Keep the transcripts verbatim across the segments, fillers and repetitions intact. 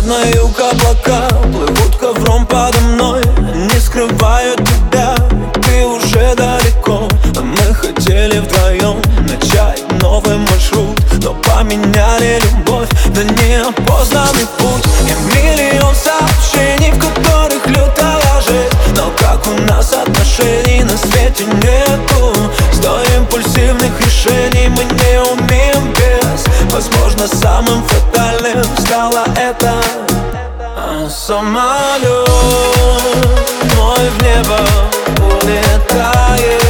на юг облака плывут ковром подо мной, не скрывают тебя, ты уже далеко. Мы хотели вдвоем начать новый маршрут, но поменяли любовь на неопознанный путь. И миллион сообщений, в которых лютая жесть. Но как у нас отношений на свете нету. Сто импульсивных решений мы не умеем без. Возможно, самым фатальным стало это. А самолет мой в небо улетает,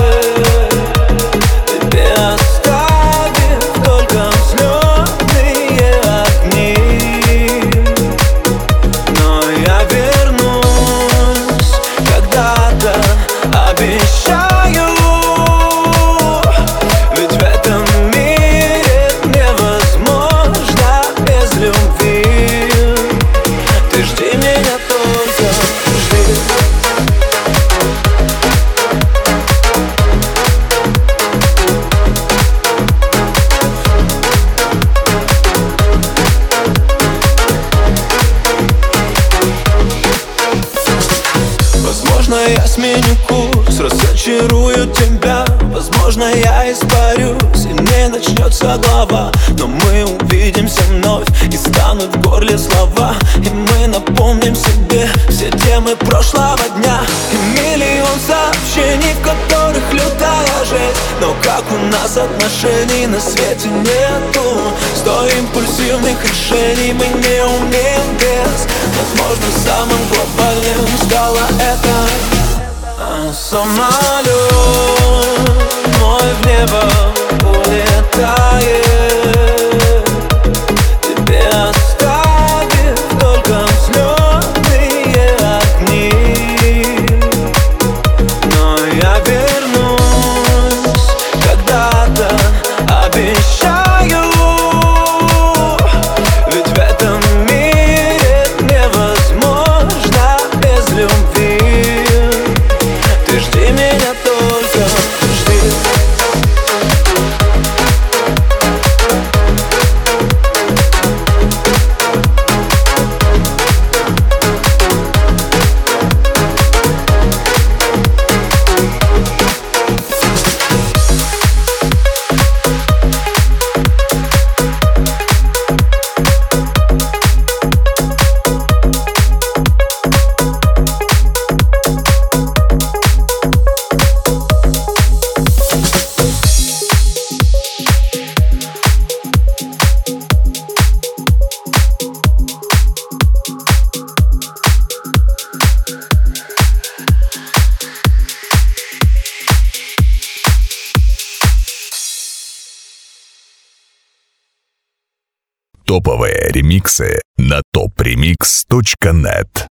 тебе оставив только взлетные огни. Но я вернусь когда-то, обещаю. Ведь в этом мире невозможно без любви. Ты жди меня, только жди. Возможно, я сменю курс, разочарую тебя. Возможно, я испарюсь и не начнется глава. Но мы увидимся вновь, и станут в горле слова. И мы напомним себе все темы прошлого дня. И миллион сообщений, в которых лютая жесть. Но как у нас отношений на свете нету. Сто импульсивных решений мы не умеем без. Возможно, самым глобальным стало это. А самолет мой в небо улетает, тебе оставив только взлетные огни. Но я вернусь когда-то, обещаю. Ведь в этом мире невозможно без любви. Ты жди меня, только жди. Топовые ремиксы на топ ремикс точка нет.